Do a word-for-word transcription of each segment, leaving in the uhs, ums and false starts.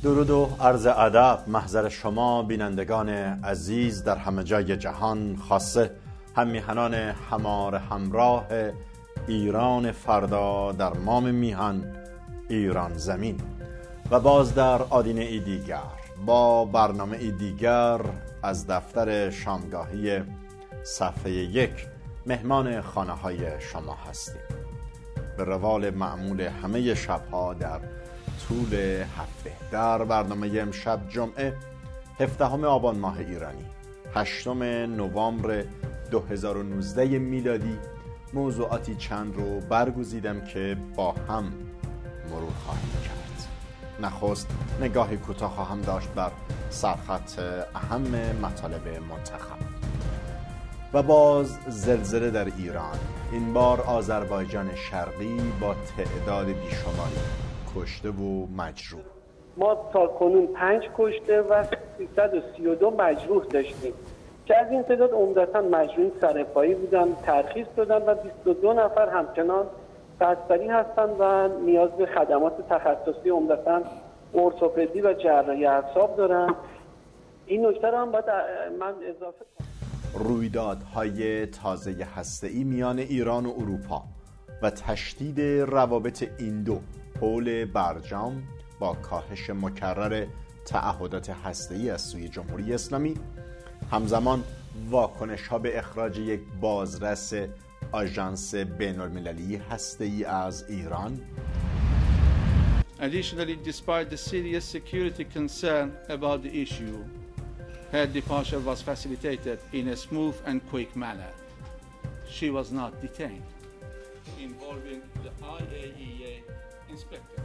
درود و عرض ادب محضر شما بینندگان عزیز در همه جای جهان، خاصه هم میهنان همار همراه ایران فردا در مام میهن ایران زمین و باز در آدینه ای دیگر با برنامه ای دیگر از دفتر شامگاهی صفحه یک مهمان خانه های شما هستیم. به روال معمول همه شبها در طول هفته در برنامه امشب جمعه هفدهم آبان ماه ایرانی هشتم نوامبر دو هزار و نوزده میلادی موضوعاتی چند رو برگزیدم که با هم مرور خواهیم کرد. نخست نگاهی کوتاه خواهم داشت بر سرخط اهم مطالب منتخب و باز زلزله در ایران، این بار آذربایجان شرقی با تعداد بیشماری کشته و مجروح. ما تا کنون پنج کشته و سیصد و سی و دو مجروح داشتیم که از این تعداد عمدتاً مجروحین سرپایی بودن، ترخیص دادن و بیست و دو نفر همچنان بستری هستند و نیاز به خدمات تخصصی عمدتاً ارتوپدی و جراحی اعصاب دارن. این نکته رو هم باید من اضافه کنم. رویدادهای تازه هسته‌ای میان ایران و اروپا و تشدید روابط این دو حول برجام با کاهش مکرر تعهدات هسته‌ای از سوی جمهوری اسلامی، همزمان واکنش ها به اخراج یک بازرس آژانس بین‌المللی هسته‌ای از ایران. Additionally, despite the serious security concern about the issue, her departure was facilitated in a smooth and quick manner. She was not detained, involving the I A E A inspector.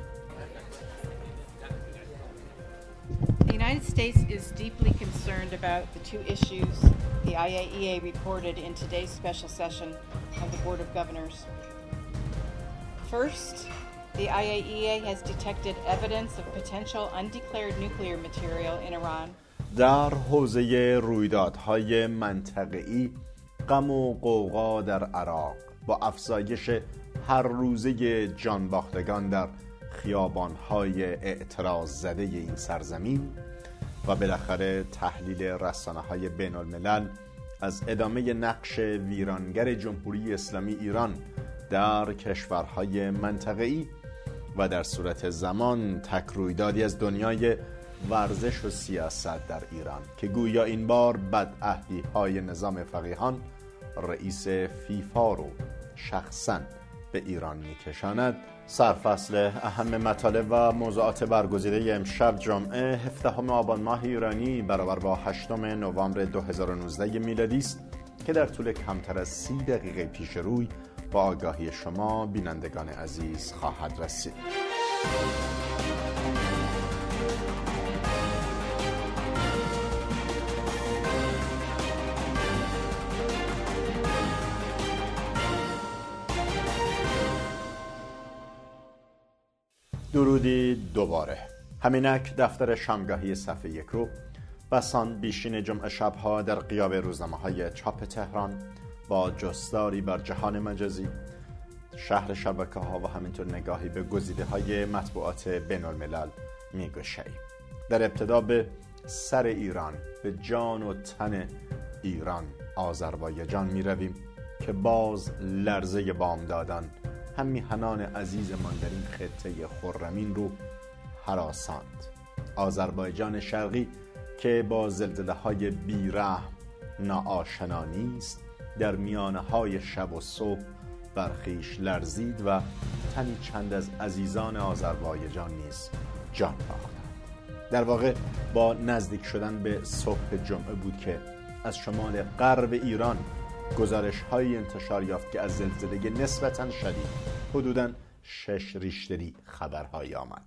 The United States is deeply concerned about the two issues the I A E A reported in today's special session of the Board of Governors. First, the I A E A has detected evidence of potential undeclared nuclear material in Iran. در حوزه رویدادهای منطقه‌ای، غم و غوغا در عراق با افزایش هر روزه جانباختگان در خیابان‌های اعتراض زده این سرزمین و بالاخره تحلیل رسانه‌های بین‌الملل از ادامه نقش ویرانگر جمهوری اسلامی ایران در کشورهای منطقه‌ای و در صورت زمان تک رویدادی از دنیای ورزش و سیاست در ایران که گویا این بار بدعهدی‌های نظام فقیهان رئیس فیفا رو شخصاً به ایران می‌کشاند، سرفصل اهم مطالب و موضوعات برگزیده امشب جمعه هفدهم آبان ماه ایرانی برابر با هشتم نوامبر دو هزار و نوزده میلادی است که در طول کمتر از سی دقیقه پیش روی با آگاهی شما بینندگان عزیز خواهد رسید. درودی دوباره. همینک دفتر شامگاهی صفحه یک رو بسان بیشین جمعه شبها در غیاب روزنامه‌های چاپ تهران با جستاری بر جهان مجازی، شهر شبکه‌ها و همینطور نگاهی به گزیده‌های مطبوعات بین‌الملل می‌گشاییم. در ابتدا به سر ایران، به جان و تن ایران آذربایجان می‌رویم که باز لرزه بامدادان هم میهنان عزیزمان در این خطه خرمین رو هراساند. آذربایجان شرقی که با زلزله‌های بی‌رحم ناآشنا نیست، در میانه‌های شب و صبح برخیش لرزید و تنی چند از عزیزان آذربایجان نیز جان باختند. در واقع با نزدیک شدن به صبح جمعه بود که از شمال غرب ایران گزارش‌های انتشار یافت که از زلزله نسبتاً شدید حدوداً شش ریشتری خبرهایی آمد.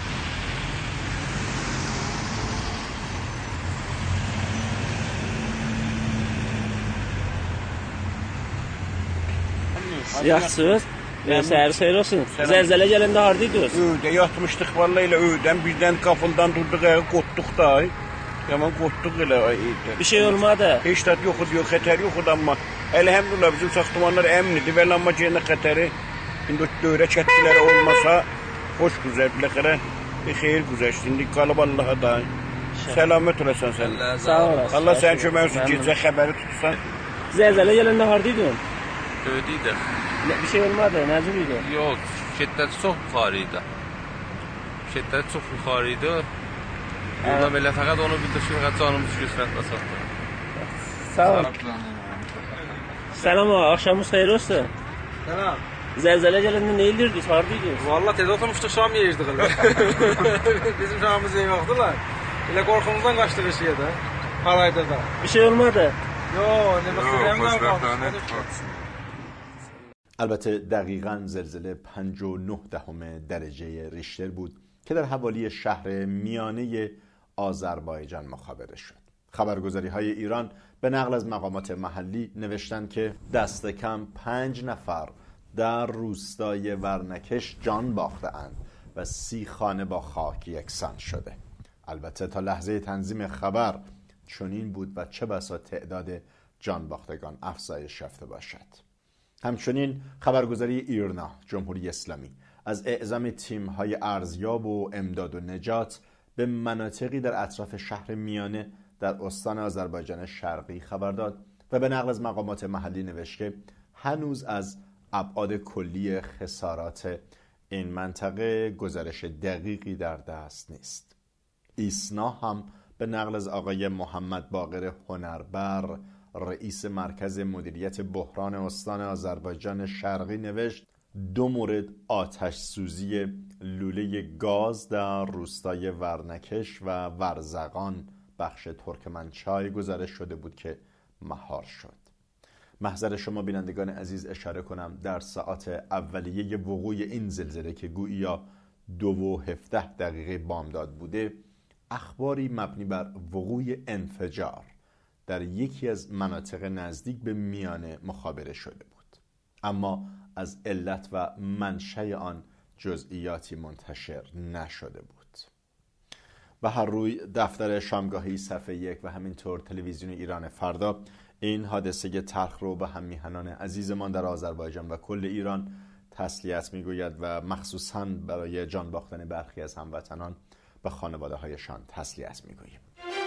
Yaxşısınız? Səhər xeyir olsun. Zəlzələ gələndə hardaydınız? Ödə yatmışdıq vallahi elə ödən birdən qapıldan durduq, ayağa qotduq da. Yaman qotduq elə. Bir şey olmadı. Heç də yox idi, yox xətər yox idi amma elhamdülillah bizim saxtamanlar əmindir. Vələ amma yenə xətəri indi dövrə çətkiləri olmasa xoş güzər biləxərə به خیر گذشتین دیگه والله دای سلامت olasın sen. Sağ olasın. Allah sen köməksin gecə xəbəri tutsan. Zelzele gelende hardıydın. Öyleydi. Ne, bir şey olmadı. Neciydi? Yok, şiddəti çox yuxarı idi. Şiddəti çox yuxarı idi. Burada belə fəqət onu bildirsin, fəqət canımız göstərməsəkdir. Sağ ol. Selam ağa, akşamınız hayırlı olsun. Selam. Zelzele gelende ne ildirdiniz, hardıydınız? Vallahi tez oturmuştuk, şam yiyirdik. Bizim şamımızı yemektiler. Öyle korkumuzdan kaçtık eşiğe de. Harayda da. Bir şey olmadı. Yo, ne bakayım kaldı. البته دقیقاً زلزله پنج و نه دهم درجه ریشتر بود که در حوالی شهر میانه آذربایجان مخابره شد. خبرگزاری های ایران به نقل از مقامات محلی نوشتند که دست کم پنج نفر در روستای ورنکش جان باخته‌اند و سی خانه با خاک یکسان شده. البته تا لحظه تنظیم خبر چنین بود و چه بسا تعداد جان باختگان افزایش یافته باشد. همچنین خبرگزاری ایرنا جمهوری اسلامی از اعزام تیم‌های ارزیاب و امداد و نجات به مناطقی در اطراف شهر میانه در استان آذربایجان شرقی خبر داد و به نقل از مقامات محلی نوشت که هنوز از ابعاد کلی خسارات این منطقه گزارش دقیقی در دست نیست. ایسنا هم به نقل از آقای محمد باقر هنربر رئیس مرکز مدیریت بحران استان آذربایجان شرقی نوشت دو مورد آتش سوزی لوله گاز در روستای ورنکش و ورزقان بخش ترکمنچای گزارش شده بود که مهار شد. محضر شما بینندگان عزیز اشاره کنم در ساعات اولیه وقوع این زلزله که گویا دو و هفده دقیقه بامداد بوده، اخباری مبنی بر وقوع انفجار در یکی از مناطق نزدیک به میانه مخابره شده بود، اما از علت و منشأ آن جزئیاتی منتشر نشده بود. و هر روی دفتر شامگاهی صفحه یک و همینطور تلویزیون ایران فردا این حادثه تلخ رو به هم میهنان عزیزمان در آذربایجان و کل ایران تسلیت میگوید و مخصوصاً برای جان باختن برخی از هموطنان به خانواده هایشان تسلیت میگوییم.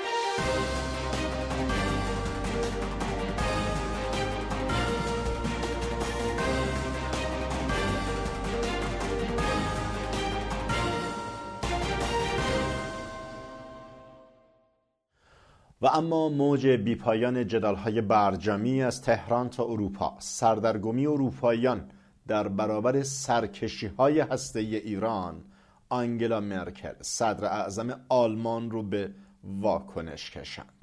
و اما موج بیپایان جدال‌های برجامی از تهران تا اروپا، سردرگمی اروپاییان در برابر سرکشی‌های هسته‌ای ایران، آنگلا مرکل صدر اعظم آلمان رو به واکنش کشاند.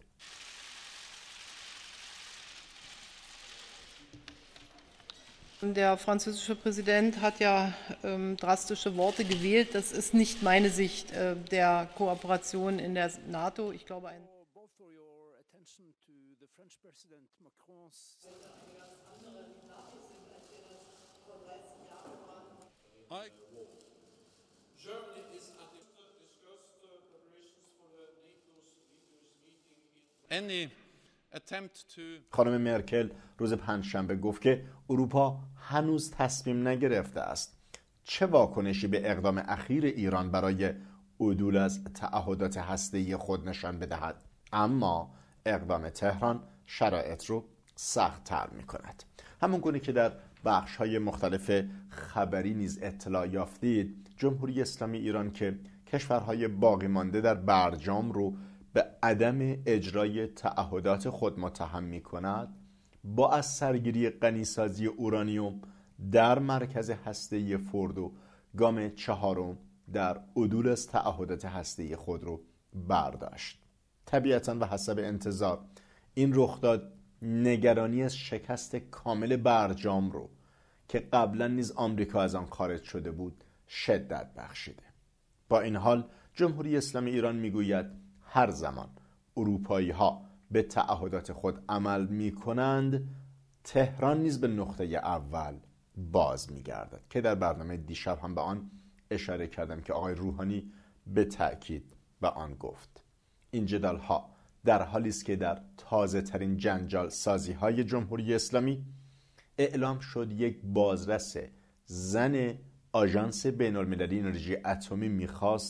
Der französische Präsident hat ja ähm, drastische Worte gewählt. Das ist nicht meine Sicht äh, der Kooperation in der NATO. Ich glaube, ein خانم مرکل روز پنجشنبه گفت که اروپا هنوز تصمیم نگرفته است چه واکنشی به اقدام اخیر ایران برای عدول از تعهدات هسته‌ای خود نشان بدهد، اما اقدام تهران شرایط رو سخت‌تر می‌کند. همونگونه که در بخش‌های مختلف خبری نیز اطلاع یافتید، جمهوری اسلامی ایران که کشورهای باقی مانده در برجام رو به عدم اجرای تعهدات خود متهم می‌کند، با از سرگیری غنیسازی اورانیوم در مرکز هسته‌ای فوردو گام چهارم در عدول از تعهدات هسته‌ای خود رو برداشت. طبیعتاً و حسب انتظار این رخداد نگرانی از شکست کامل برجام رو که قبلا نیز آمریکا از آن خارج شده بود شدت بخشیده. با این حال جمهوری اسلامی ایران میگوید هر زمان اروپایی ها به تعهدات خود عمل می کنند، تهران نیز به نقطه اول باز می گردد که در برنامه دیشب هم به آن اشاره کردم که آقای روحانی به تأکید به آن گفت. این جدال ها در حالی است که در تازه ترین جنجال سازی های جمهوری اسلامی اعلام شد یک بازرس زن آژانس بین المللی انرژی اتمی میخواست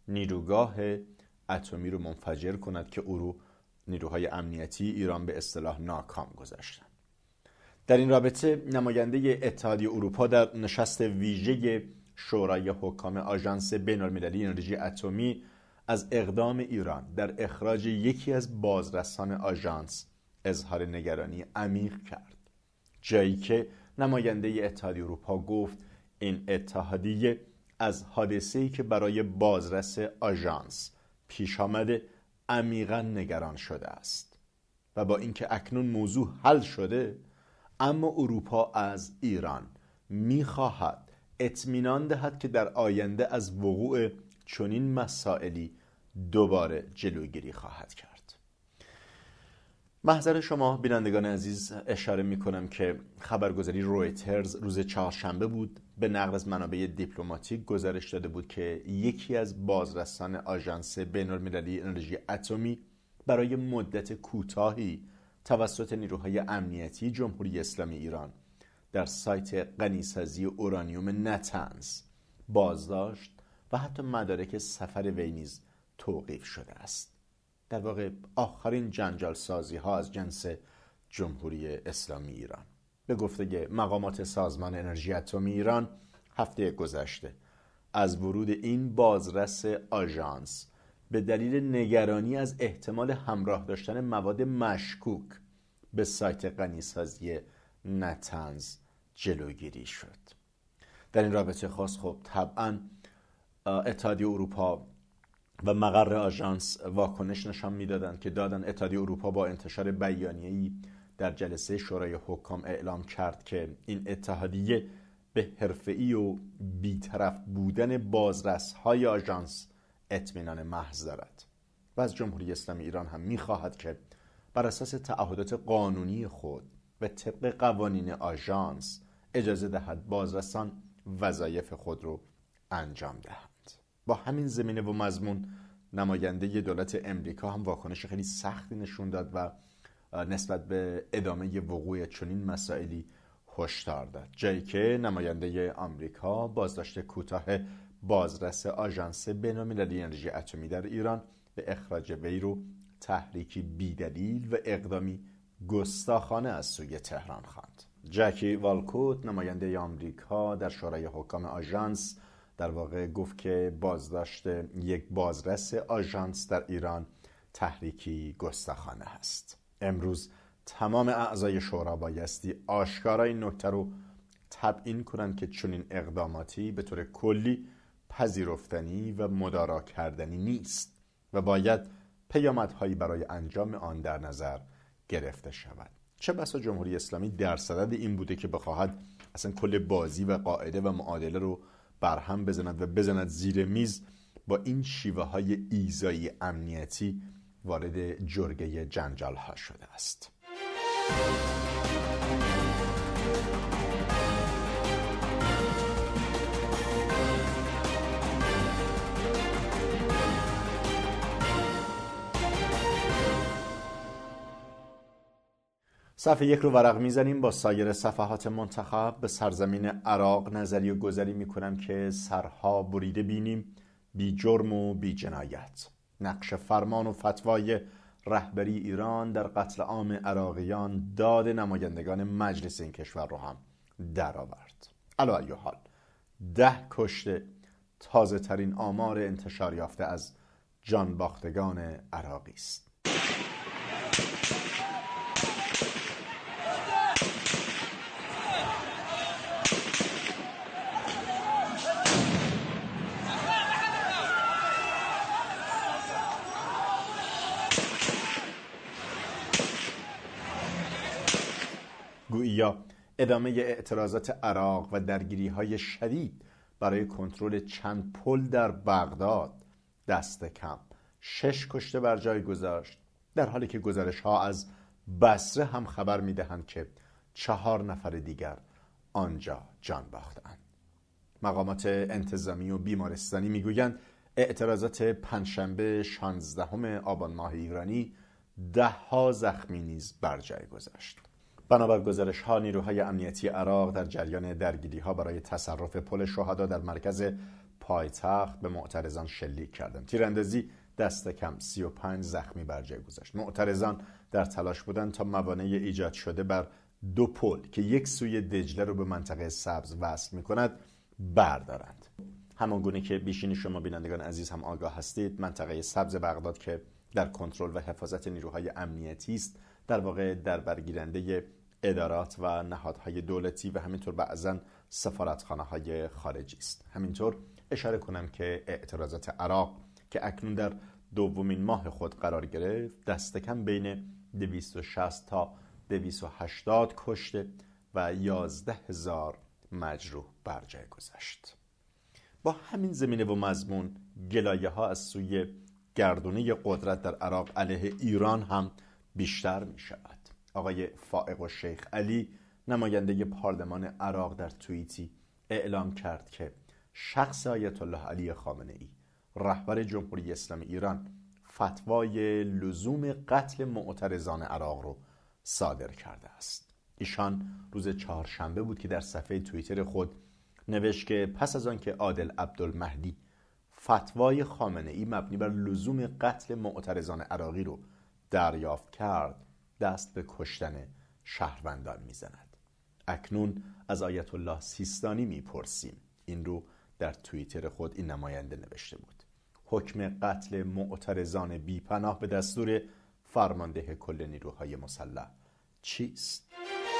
نیروگاه اتمی رو منفجر کند که او رو نیروهای امنیتی ایران به اصطلاح ناکام گذاشتند. در این رابطه نماینده اتحادیه اروپا در نشست ویژه شورای حکام آژانس بین‌المللی انرژی اتمی از اقدام ایران در اخراج یکی از بازرسان آژانس اظهار نگرانی عمیق کرد، جایی که نماینده اتحادیه اروپا گفت این اتحادیه از حادثه‌ای که برای بازرس آژانس پیش آمده عمیقاً نگران شده است و با اینکه اکنون موضوع حل شده، اما اروپا از ایران می‌خواهد اطمینان دهد که در آینده از وقوع چنین مسائلی دوباره جلوگیری خواهد کرد. محضر شما بینندگان عزیز اشاره می کنم که خبرگزاری رویترز روز چهارشنبه بود به نقل از منابع دیپلماتیک گزارش داده بود که یکی از بازرسان آژانس بین‌المللی انرژی اتمی برای مدت کوتاهی توسط نیروهای امنیتی جمهوری اسلامی ایران در سایت غنیسازی اورانیوم نتنز بازداشت و حتی مدارک سفر وی نیز توقیف شده است. در واقع آخرین جنجال سازی ها از جنس جمهوری اسلامی ایران. به گفته مقامات سازمان انرژی اتمی ایران هفته گذشته از ورود این بازرس آژانس به دلیل نگرانی از احتمال همراه داشتن مواد مشکوک به سایت غنیسازی نتنز جلوگیری شد. در این رابطه خاص خب طبعا اتحادیه اروپا و مقر آژانس واکنش نشان میدادند که دادن اتحادیه اروپا با انتشار بیانیه‌ای در جلسه شورای حکام اعلام کرد که این اتحادیه به حرفه‌ای و بی‌طرف بودن بازرس‌های آژانس اطمینان محض دارد و از جمهوری اسلامی ایران هم می‌خواهد که بر اساس تعهدات قانونی خود و طبق قوانین آژانس اجازه دهد بازرسان وظایف خود رو انجام دهند. با همین زمینه و مضمون نماینده دولت امریکا هم واکنش خیلی سختی نشون داد و نسبت به ادامه وقوع چنین مسائلی هشدار داد، جایی که نماینده آمریکا بازداشت کوتاه بازرس آژانس بین‌المللی انرژی اتمی در ایران به اخراج وی رو تحریکی بی‌دلیل و اقدامی گستاخانه از سوی تهران خواند. جکی والکوت نماینده آمریکا در شورای حکام آژانس در واقع گفت که بازداشت یک بازرس آژانس در ایران تحریکی گستاخانه است. امروز تمام اعضای شورا بایستی آشکارا این نکته رو تبیین کنند که چنین اقداماتی به طور کلی پذیرفتنی و مدارا کردنی نیست و باید پیامدهایی برای انجام آن در نظر گرفته شود. چه بسا جمهوری اسلامی در صدد این بوده که بخواهد اصلا کل بازی و قاعده و معادله رو برهم بزند و بزند زیر میز، با این شیوه های ایذایی امنیتی وارد جرگه جنجال ها شده است. صفحه یک رو ورق میزنیم با سایر صفحات منتخب. به سرزمین عراق نظری و گذری میکنم که سرها بریده بینیم، بی جرم و بی جنایت. نقش فرمان و فتوای رهبری ایران در قتل عام عراقیان داد نمایندگان مجلس این کشور رو هم در آورد. علی ای حال ده کشته تازه ترین آمار انتشار یافته از جانباختگان عراقی است. گویا ادامه اعتراضات عراق و درگیری‌های شدید برای کنترل چند پل در بغداد دست کم شش کشته بر جای گذاشت، در حالی که گزارش‌ها از بصره هم خبر می‌دهند که چهار نفر دیگر آنجا جان باختند. مقامات انتظامی و بیمارستانی می‌گویند اعتراضات پنجشنبه شانزدهم آبان ماه ایرانی ده ها زخمی نیز بر جای گذاشت. بنابر گزارش‌ها نیروهای امنیتی عراق در جریان درگیری‌ها برای تصرف پل شهدا در مرکز پایتخت به معترضان شلیک کردند. تیراندازی دست کم سی و پنج زخمی بر جای گذاشت. معترضان در تلاش بودند تا موانع ایجاد شده بر دو پل که یک سوی دجله رو به منطقه سبز وصل می‌کند بردارند. همانگونه که بیشین شما بینندگان عزیز هم آگاه هستید، منطقه سبز بغداد که در کنترل و حفاظت نیروهای امنیتی است، در واقع در برگیرنده ادارات و نهادهای دولتی و همینطور بعضاً سفارتخانه‌های خارجی است. همینطور اشاره کنم که اعتراضات عراق که اکنون در دومین ماه خود قرار گرفت، دست کم بین دویست و شصت تا دویست و هشتاد کشته و یازده هزار مجروح بر جای گذاشت. با همین زمینه و مضمون گلایه ها از سوی گردونه قدرت در عراق علیه ایران هم بیشتر می شود. آقای فائق الشیخ علی نماینده پارلمان عراق در توییتی اعلام کرد که شخص آیت الله علی خامنه ای رهبر جمهوری اسلامی ایران فتوای لزوم قتل معترضان عراق رو صادر کرده است. ایشان روز چهارشنبه بود که در صفحه توییتر خود نوشت که پس از آن که عادل عبدالمهدی فتوای خامنه ای مبنی بر لزوم قتل معترضان عراقی رو دریافت کرد، دست به کشتن شهروندان میزند. اکنون از آیت الله سیستانی میپرسیم. این رو در توییتر خود این نماینده نوشته بود: حکم قتل معترضان بیپناه به دستور فرمانده کل نیروهای مسلح چیست؟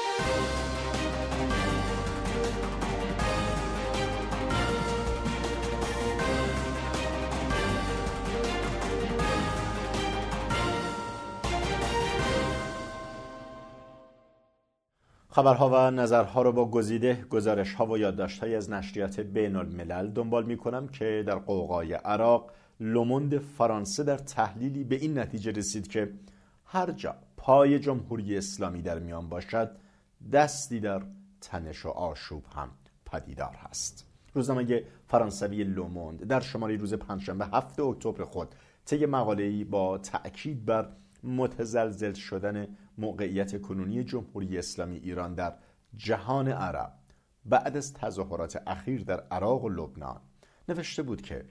خبرها و نظرها رو با گزیده گزارش‌ها و یادداشت‌های از نشریات بین الملل دنبال می‌کنم که در قوقای عراق لوموند فرانسه در تحلیلی به این نتیجه رسید که هر جا پای جمهوری اسلامی در میان باشد، دستی در تنش و آشوب هم پدیدار هست. روزنامه فرانسوی لوموند در شماره روز پنجشنبه هفتم اکتبر خود طی مقاله‌ای با تأکید بر متزلزل شدن موقعیت کنونی جمهوری اسلامی ایران در جهان عرب بعد از تظاهرات اخیر در عراق و لبنان نوشته بود که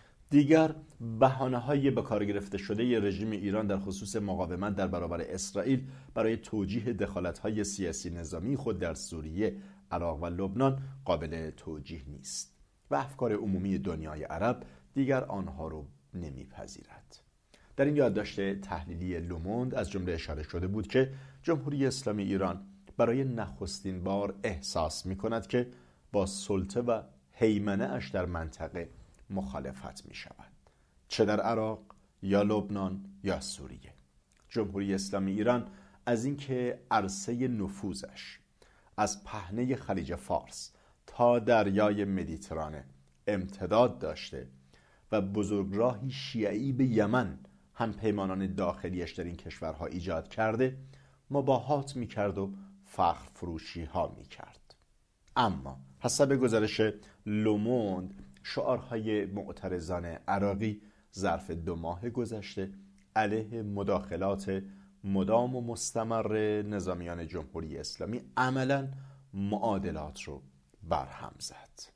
دیگر بهانه‌های به کار گرفته شده رژیم ایران در خصوص مقاومت در برابر اسرائیل برای توجیه دخالت‌های سیاسی نظامی خود در سوریه، عراق و لبنان قابل توجیه نیست و افکار عمومی دنیای عرب دیگر آنها را نمی‌پذیرد. در این یادداشت تحلیلی لوموند از جمله اشاره شده بود که جمهوری اسلامی ایران برای نخستین بار احساس می‌کند که با سلطه و هیمنه اش در منطقه مخالفت می شود، چه در عراق یا لبنان یا سوریه. جمهوری اسلامی ایران از اینکه عرصه نفوذش از پهنه خلیج فارس تا دریای مدیترانه امتداد داشته و بزرگراهی شیعی به یمن هم پیمانان داخلیش در این کشورها ایجاد کرده، مباهات می کرد و فخر فروشی ها می کرد. اما حسب گزارش لوموند شعارهای معترضان عراقی ظرف دو ماه گذشته علیه مداخلات مدام و مستمر نظامیان جمهوری اسلامی عملاً معادلات رو برهم زد.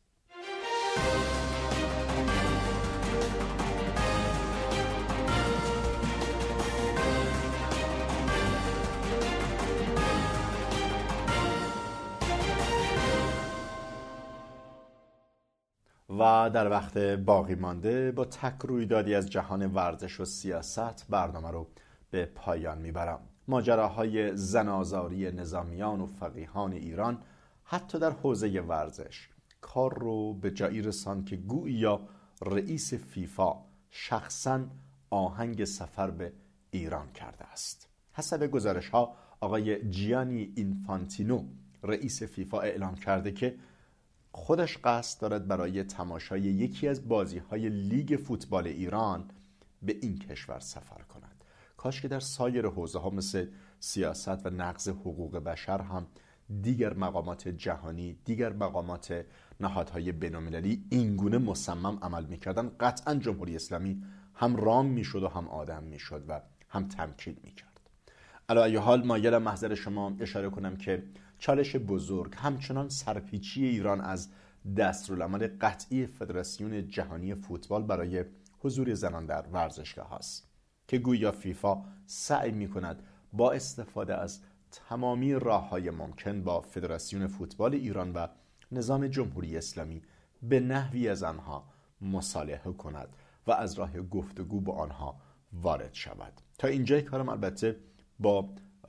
و در وقت باقی مانده با تک رویدادی از جهان ورزش و سیاست برنامه رو به پایان میبرم. ماجراهای زنازاری نظامیان و فقیهان ایران حتی در حوزه ورزش کار رو به جایی رساند که گویا رئیس فیفا شخصاً آهنگ سفر به ایران کرده است. حسب گزارش ها آقای جیانی اینفانتینو رئیس فیفا اعلام کرده که خودش قصد دارد برای تماشای یکی از بازی‌های لیگ فوتبال ایران به این کشور سفر کند. کاش که در سایر حوزه‌ها مثل سیاست و نقض حقوق بشر هم دیگر مقامات جهانی، دیگر مقامات نهادهای بین‌المللی اینگونه مصمم عمل می‌کردند، قطعاً جمهوری اسلامی هم رام می‌شد و هم آدم می‌شد و هم تمکین می‌کرد. علی ای حال مایلم محضر شما اشاره کنم که چالش بزرگ همچنان سرپیچی ایران از دستورالعمل قطعی فدراسیون جهانی فوتبال برای حضور زنان در ورزشگاه هست که گویا فیفا سعی می کند با استفاده از تمامی راه‌های ممکن با فدراسیون فوتبال ایران و نظام جمهوری اسلامی به نحوی از آنها مصالحه کند و از راه گفتگو با آنها وارد شود. تا اینجای کارم البته با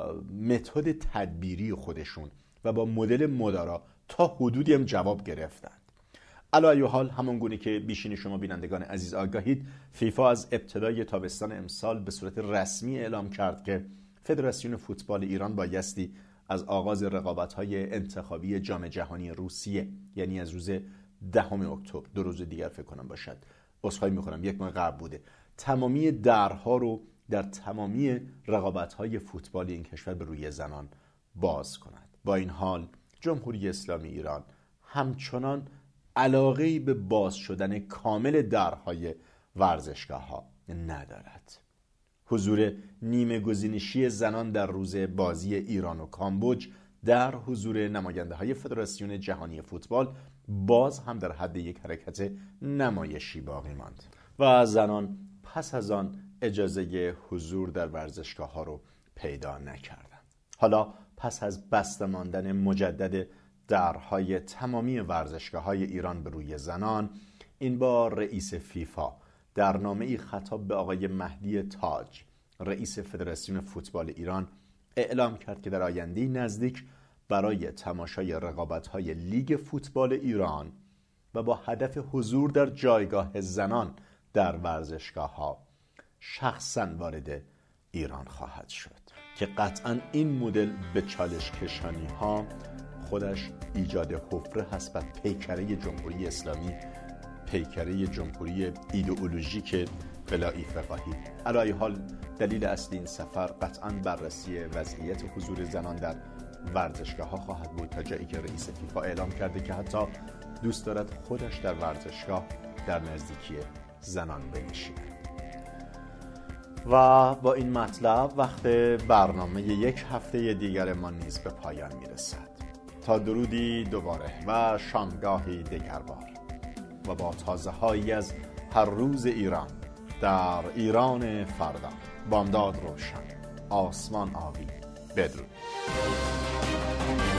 متد تدبیری خودشون و با مدل مدارا تا حدودی هم جواب گرفتند. علی ای حال همون گونه که بیشین شما بینندگان عزیز آگاهید، فیفا از ابتدای تابستان امسال به صورت رسمی اعلام کرد که فدراسیون فوتبال ایران بایستی از آغاز رقابت‌های انتخابی جام جهانی روسیه، یعنی از روز دهم اکتبر، دو روز دیگر فکر کنم باشد، عذرخواهی می‌کنم یک ماه قبل بوده، تمامی درها رو در تمامی رقابت‌های فوتبال این کشور به روی زنان باز کند. با این حال جمهوری اسلامی ایران همچنان علاقه‌ای به باز شدن کامل درهای ورزشگاه‌ها ندارد. حضور نیمه گزینشی زنان در روز بازی ایران و کامبوج در حضور نماینده های فدراسیون جهانی فوتبال باز هم در حد یک حرکت نمایشی باقی ماند و زنان پس از آن اجازه حضور در ورزشگاه ها رو پیدا نکردند. حالا پس از بسته ماندن مجدد درهای تمامی ورزشگاه های ایران به روی زنان، این بار رئیس فیفا در نامه‌ای خطاب به آقای مهدی تاج، رئیس فدراسیون فوتبال ایران، اعلام کرد که در آینده نزدیک برای تماشای رقابت‌های لیگ فوتبال ایران و با هدف حضور در جایگاه زنان در ورزشگاه‌ها شخصاً وارد ایران خواهد شد که قطعاً این مدل به چالش کشانی‌ها خودش ایجاد حفره هست بر پیکره جمهوری اسلامی، پیکره جمهوری ایدئولوژیک بلایی فقاهی. علی ای حال دلیل اصلی این سفر قطعاً بررسی وضعیت حضور زنان در ورزشگاه ها خواهد بود، تا جایی که رئیس فیفا اعلام کرده که حتی دوست دارد خودش در ورزشگاه در نزدیکی زنان بنشیند. و با این مطلب وقت برنامه یک هفته دیگر ما نیز به پایان میرسد. تا درودی دوباره و شامگاهی دگربار و با تازه هایی از هر روز ایران در ایران فردا. بامداد روشن، آسمان آبی. بدرود.